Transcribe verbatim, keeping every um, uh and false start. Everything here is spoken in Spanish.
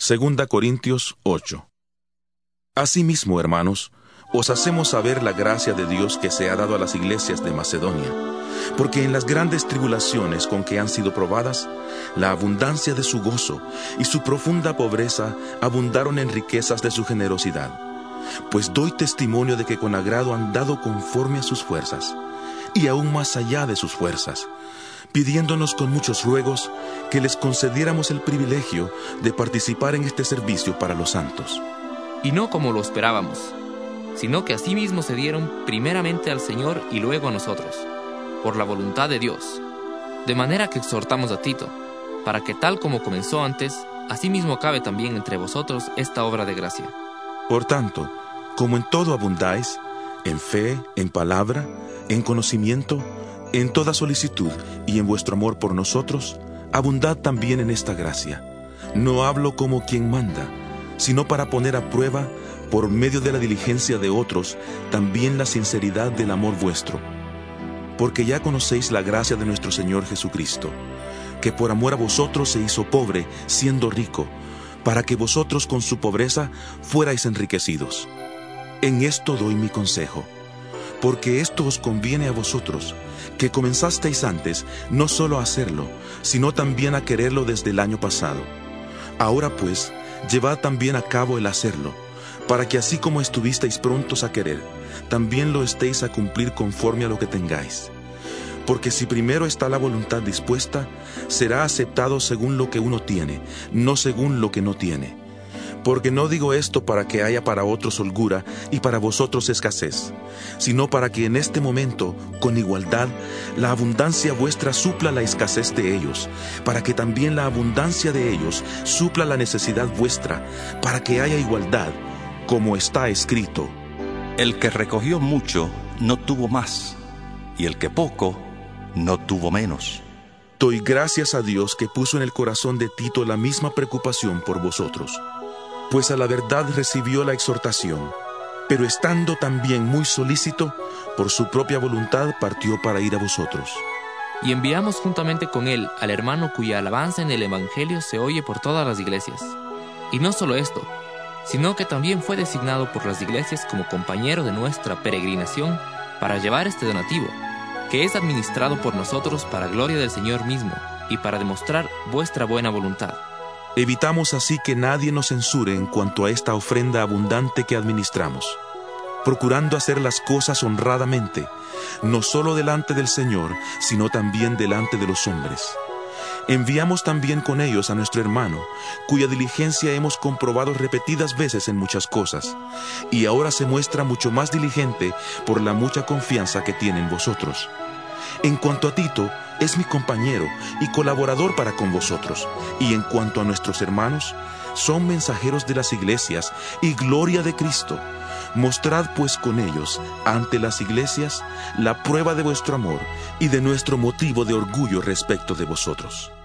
Segunda Corintios ocho. Asimismo, hermanos, os hacemos saber la gracia de Dios que se ha dado a las iglesias de Macedonia, porque en las grandes tribulaciones con que han sido probadas, la abundancia de su gozo y su profunda pobreza abundaron en riquezas de su generosidad. Pues doy testimonio de que con agrado han dado conforme a sus fuerzas, y aún más allá de sus fuerzas, pidiéndonos con muchos ruegos que les concediéramos el privilegio de participar en este servicio para los santos. Y no como lo esperábamos, sino que asimismo se dieron primeramente al Señor y luego a nosotros, por la voluntad de Dios. De manera que exhortamos a Tito, para que tal como comenzó antes, asimismo acabe también entre vosotros esta obra de gracia. Por tanto, como en todo abundáis, en fe, en palabra, en conocimiento, en toda solicitud y en vuestro amor por nosotros, abundad también en esta gracia. No hablo como quien manda, sino para poner a prueba, por medio de la diligencia de otros, también la sinceridad del amor vuestro. Porque ya conocéis la gracia de nuestro Señor Jesucristo, que por amor a vosotros se hizo pobre, siendo rico, para que vosotros con su pobreza fuerais enriquecidos. En esto doy mi consejo, porque esto os conviene a vosotros, que comenzasteis antes no solo a hacerlo, sino también a quererlo desde el año pasado. Ahora pues, llevad también a cabo el hacerlo, para que así como estuvisteis prontos a querer, también lo estéis a cumplir conforme a lo que tengáis. Porque si primero está la voluntad dispuesta, será aceptado según lo que uno tiene, no según lo que no tiene. Porque no digo esto para que haya para otros holgura y para vosotros escasez, sino para que en este momento, con igualdad, la abundancia vuestra supla la escasez de ellos, para que también la abundancia de ellos supla la necesidad vuestra, para que haya igualdad, como está escrito: El que recogió mucho no tuvo más, y el que poco no tuvo menos. Doy gracias a Dios que puso en el corazón de Tito la misma preocupación por vosotros, pues a la verdad recibió la exhortación, pero estando también muy solícito, por su propia voluntad partió para ir a vosotros. Y enviamos juntamente con él al hermano cuya alabanza en el Evangelio se oye por todas las iglesias. Y no solo esto, sino que también fue designado por las iglesias como compañero de nuestra peregrinación para llevar este donativo, que es administrado por nosotros para gloria del Señor mismo y para demostrar vuestra buena voluntad. Evitamos así que nadie nos censure en cuanto a esta ofrenda abundante que administramos, procurando hacer las cosas honradamente, no solo delante del Señor, sino también delante de los hombres. Enviamos también con ellos a nuestro hermano, cuya diligencia hemos comprobado repetidas veces en muchas cosas, y ahora se muestra mucho más diligente por la mucha confianza que tiene en vosotros. En cuanto a Tito, es mi compañero y colaborador para con vosotros, y en cuanto a nuestros hermanos, son mensajeros de las iglesias y gloria de Cristo. Mostrad pues con ellos, ante las iglesias, la prueba de vuestro amor y de nuestro motivo de orgullo respecto de vosotros.